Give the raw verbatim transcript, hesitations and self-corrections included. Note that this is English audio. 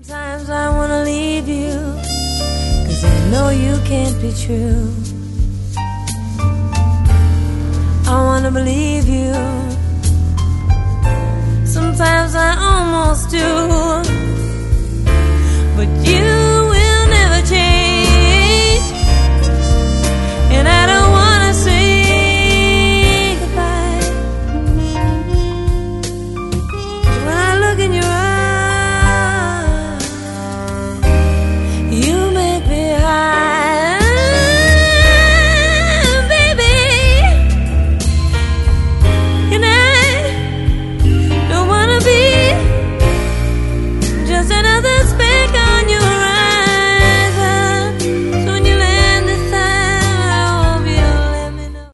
Sometimes I wanna leave you, 'cause I know you can't be true. I wanna believe you. Sometimes I almost do.